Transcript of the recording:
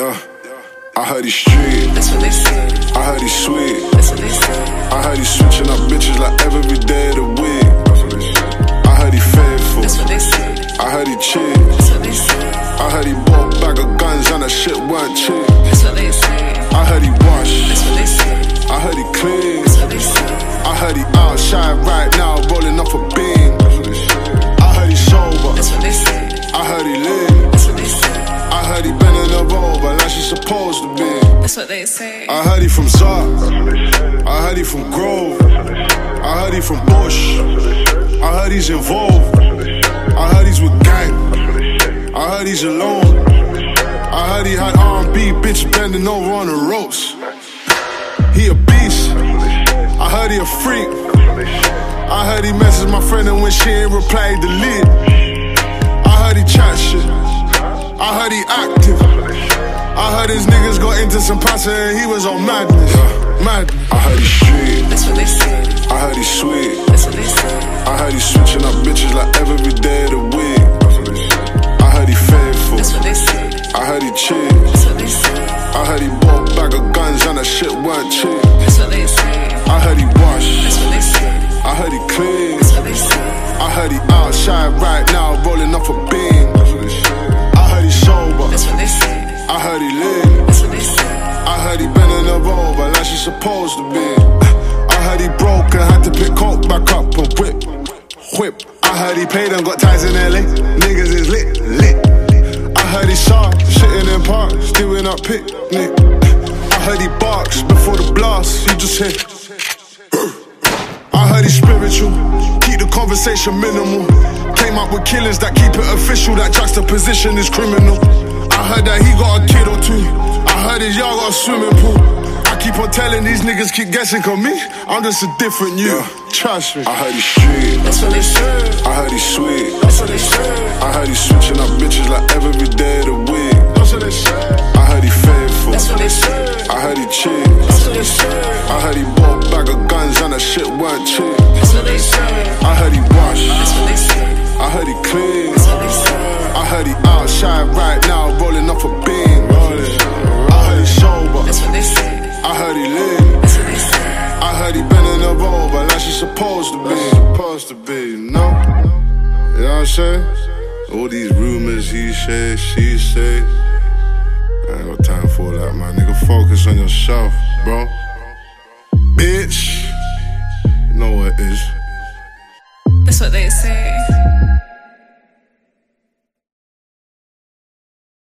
Yeah, I heard he's street. That's what they say. I heard he's sweet. That's what they say. I heard he's switching up bitches like every day of the week. That's what they say. I heard he faithful. That's what they say. I heard he cheat. That's what they say. I heard he bought a bag of guns and that shit weren't cheap. That's what they say. I heard he washed. That's what they say. I heard he clean. That's what they say. I heard he outside right now rolling off a beam. I heard he sober. That's what they say. I heard he lit. That's what they say. I heard he bending her over like she's supposed to be. That's what they say. I heard he from Zark. I heard he from Grove. I heard he from Bush. I heard he's involved. I heard he's with gang. I heard he's alone. I heard he had R&B bitch bending over on the ropes. He a beast. I heard he a freak. I heard he messes my friend and when she ain't reply, he delete. I heard he chat shit. I heard he active. I heard his niggas got into some pasta and he was on madness. Madness. I heard he's street. That's what they say. I heard he's sweet. That's what they say. I heard he's switching up bitches like every day of the week. I heard he faithful. That's what they say. I heard he cheat. That's what they say. I heard he bought a bag of guns and that shit weren't cheap. That's what they say. I heard he washed. That's what they say. I heard he clean. That's what they say. I heard he outside right now rolling off a beam. I heard he sober. That's what they say. I heard he lit. That's what they say. I heard he bending her over like she's supposed to be. I heard he broke and had to pick coke back up and whip. I heard he paid and got ties in LA. Niggas is lit. I heard he saw shitting in parks, doing up picnic. I heard he barks before the blast, he just hit. I heard he's spiritual, keep the conversation minimal. Came up with killings that keep it official, that juxtaposition is criminal. I heard that he got a kid or two. I heard his yard got a swimming pool. I keep on telling these niggas keep guessing, cause me, I'm just a different you. Trust me. I heard he's street. That's what they say. I heard he's sweet. That's what they say. I heard he's switching up bitches like every day of the week. That's what they say. I heard he faithful. That's what they say. I heard he cheat. That's what they say. I heard he bought a bag of guns and that shit weren't cheap. That's what they say. I heard he washed. That's what they say. I heard he clean. That's what they say. I heard he outside right now rolling off a beam. I heard he sober. That's what they say. I heard he lit. That's what they say. I heard he bending her over like she's supposed to be. You know what I'm saying? All these rumors, he say, she say. I ain't got time for that, man. Nigga, focus on yourself, bro. Bitch. You know what it is. That's what they say.